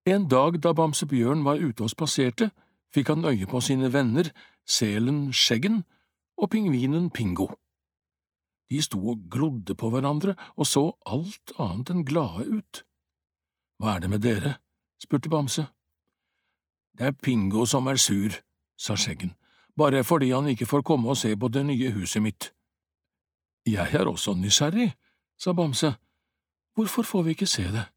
En dag da Bamse Bjørn var ute og spaserte, fikk han øye på sine venner, selen Skjeggen og pingvinen Pingo. De sto og glodde på hverandre og så alt annet enn glade ut. Hva er det med dere? Spurte Bamse. Det er Pingo som er sur, sa Skjeggen, bare fordi han ikke får komme og se på det nye huset mitt. Jeg er også nysgjerrig, sa Bamse. Hvorfor får vi ikke se det?